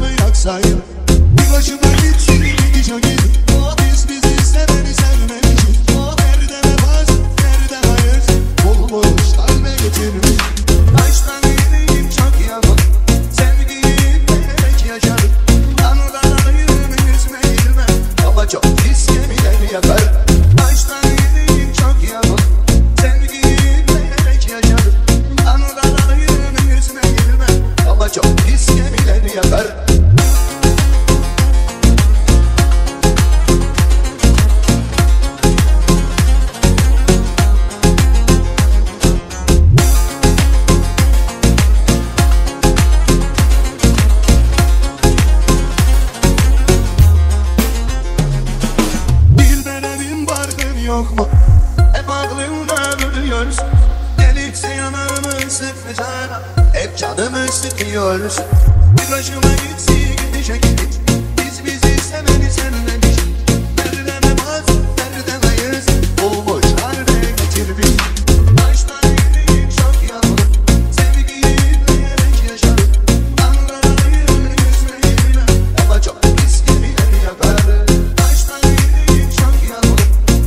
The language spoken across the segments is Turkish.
canımı yaksaydı. Bir başıma gitsin gidişe gidip biz bizi seveni sevmemişiz. Nerede vefaz nerede hayır olmuş kalbe getirmiş. Baştan gideyim çok yaman sevgiyi vererek yaşarım. Anılarımı yüzme girmem ama çok pis gemileri yakar. Baştan gideyim çok yaman sevgiyi vererek yaşarım. Anılarımı yüzme girmem ama çok pis gemileri yakar. Yok mu? Hep aklımda bölüyorsun. Delikse yanağımı sıkacağına hep canımı sıkıyorsun. Bir başıma gitsin gidişe gidip biz bizi seveni sevmemiş. Nerede vefaz nerede hayır olmuş harbe getirmiş. Baştan gideyim çok yalan sevgiyi vererek yaşarım. Anılarımı yüzme girmem ama çok pis gemileri yakar. Baştan gideyim çok yalan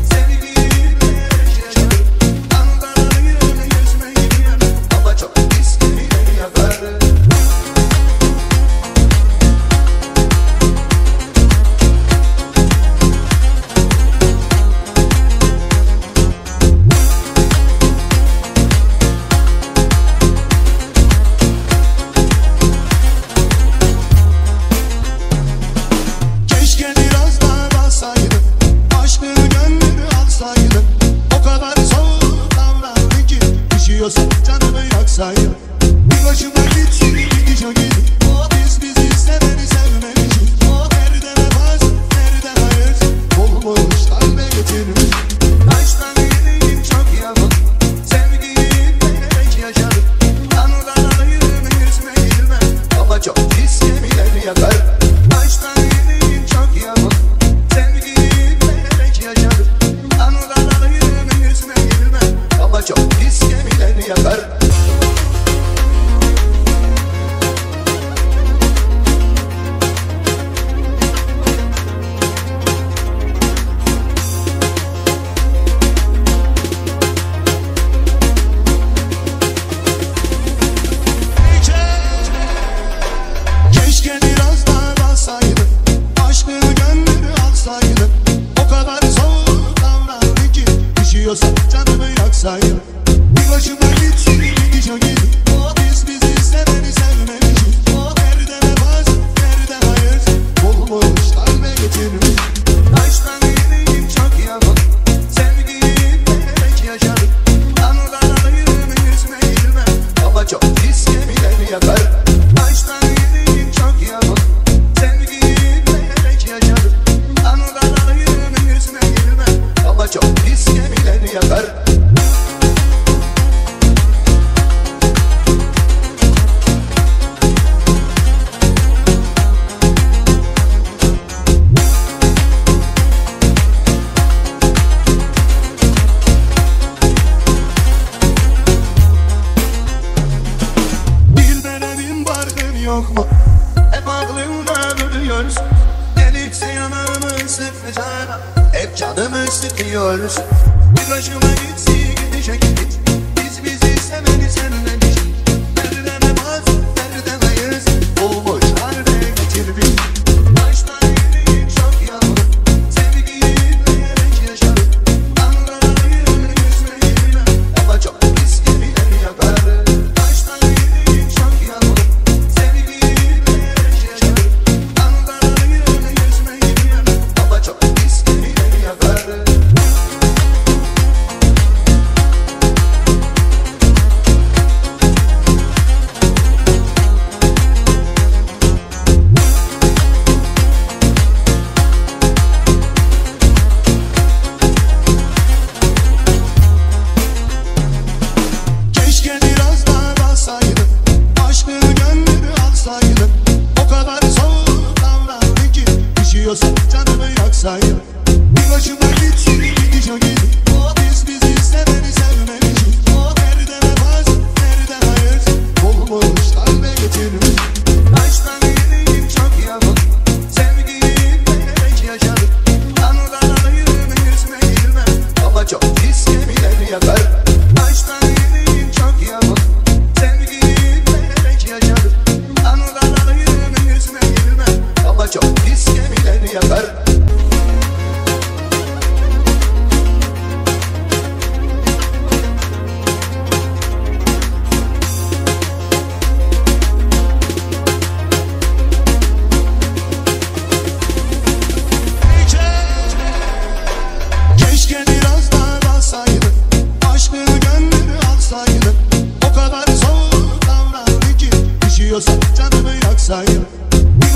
canımı yaksaydı. Bir başıma gitsin gidişe gidip biz bizi seveni sevmemişiz. Nerede vefaz nerede hayır olmuş kalbe getirmiş. Baştan gideyim çok yaman sevgiyi vererek yaşarım. Anılarımı yüzme girmem ama çok pis gemileri yakar. Baştan gideyim çok yaman sevgiyi vererek yaşarım. Anılarımı yüzme girmem ama çok pis gemileri yakar. Keşke biraz daha alsaydım, aşkını gönlünü alsaydım. O kadar soğuk davrandı ki üşüyorsa canımı yaksaydım. Bir başıma gitsin gidişe gidip biz bizi seveni sevmemişiz. Nerede vefaz nerede hayır olmuş kalbe getirmiş. Baştan gideyim çok yaman sevgiyi vererek yaşarım. Anılarımı yüzme girmem ama çok pis gemileri yakar. Baştan gideyim çok yaman sevgiyi vererek yaşarım. Anılarımı yüzme girmem ama çok pis gemileri yakar. Yok mu? Hep aklımda bölüyorsun. Delikse yanağımı sıkacağına hep canımı sıkıyorsun. Bir başıma gitsin gidişe gidip biz bizi seveni sevmemiş. Nerede vefaz nerede hayır olmuş harbe getirmiş. Baştan gideyim çok yalan sevgiyi vererek yaşarım. Anılarımı yüzme girmem ama çok pis gemileri yakar. Baştan gideyim çok yalan çok pis gemileri yakar.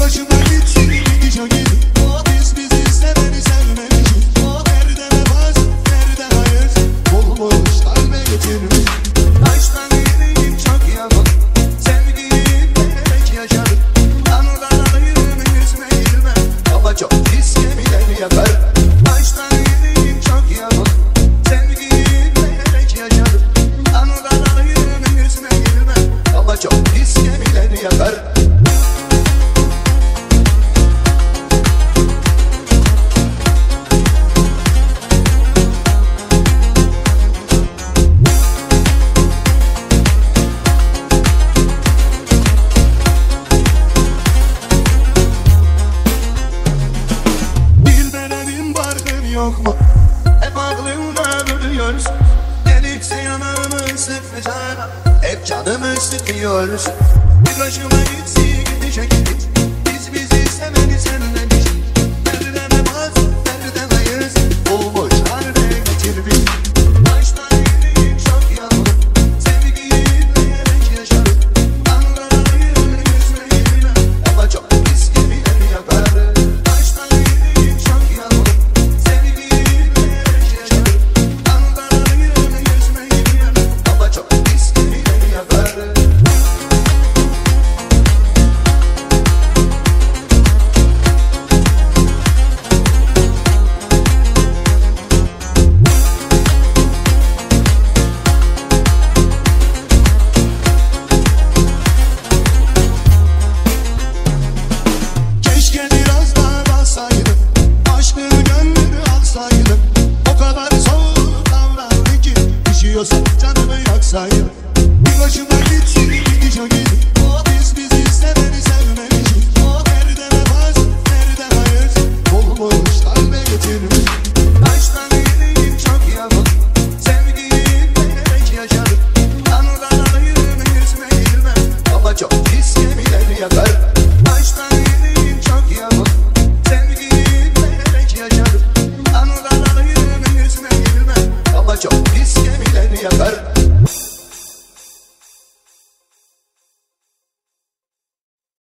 başıma gitsin gidiş o gidip biz bizi seveni sevmemişiz. Nerede vefas nerede hayır olmuş kalbe getirmiş. Baştan yedim çok yalan sevgiyi vererek yaşadım. Anıdan ayırma yüzme girme ama çok pis gemileri yakar. Baştan yedim çok yalan sevgiyi vererek yaşadım. Anıdan ayırma yüzme girme ama çok pis gemileri yakar. Yok mu? Hep aklımda duruyorsun. Delikse yanağımı sıkacağına hep canımı sıkıyorsun. Bir başıma gitsin gidecek biz bizi seveni sevene